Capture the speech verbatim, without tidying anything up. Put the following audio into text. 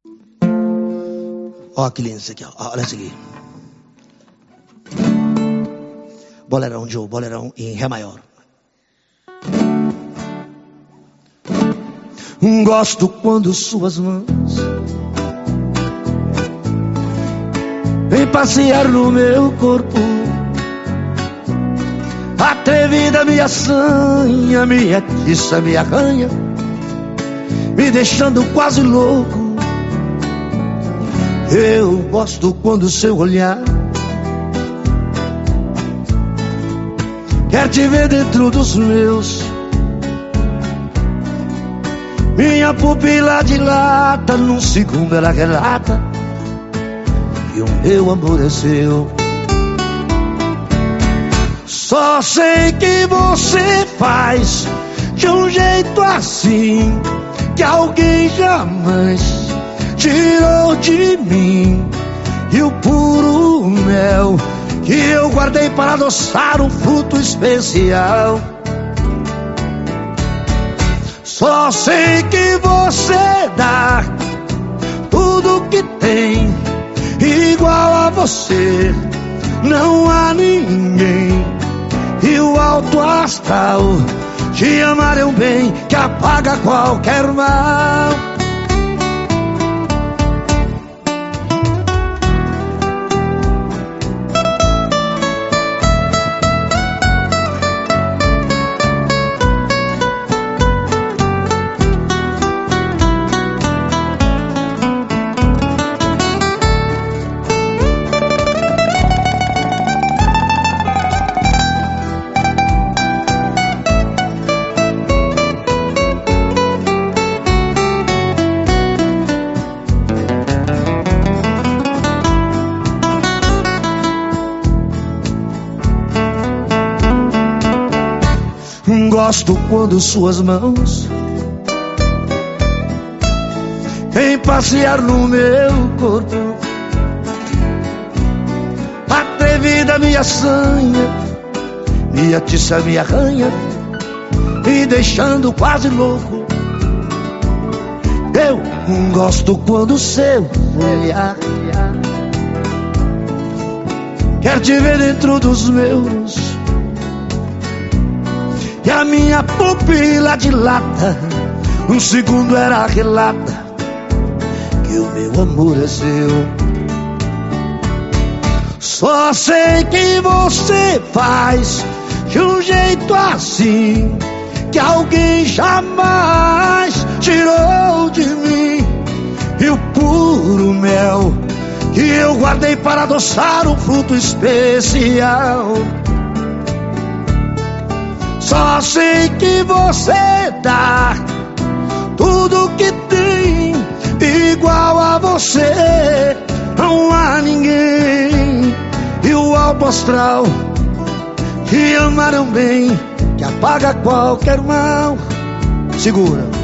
Ó, que lindo isso aqui, ó. Olha isso aqui. Bolerão, Joe, bolerão em Ré maior. Gosto quando suas mãos vem passear no meu corpo. Atrevida me assanha, me atiça, me arranha, me deixando quase louco. Eu gosto quando seu olhar quer te ver dentro dos meus. Minha pupila dilata, num segundo ela relata que o meu amor é seu. Só sei que você faz de um jeito assim que alguém jamais tirou de mim. E o puro mel que eu guardei para adoçar um fruto especial. Só sei que você dá tudo que tem, igual a você não há ninguém. E o alto astral te amar é um bem que apaga qualquer mal. Gosto quando suas mãos vêm passear no meu corpo. Atrevida me assanha, me atiça, me arranha, me deixando quase louco. Eu gosto quando seu olhar quer te ver dentro dos meus. E a minha pupila dilata, um segundo ela relata que o meu amor é seu. Só sei que você faz de um jeito assim que alguém jamais tirou de mim. E o puro mel que eu guardei para adoçar um fruto especial. Só sei que você dá tudo que tem, igual a você não há ninguém. E o alto astral te amaram bem, que apaga qualquer mal. Segura.